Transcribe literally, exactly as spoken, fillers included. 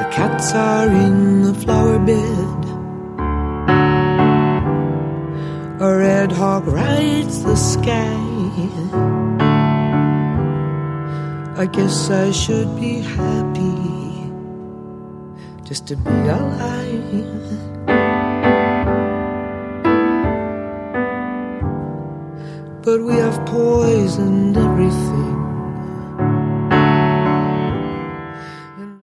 Cats are in the flower bed, a red hawk rides the sky. I guess I should be happy just to be alive. But we have poisoned everything.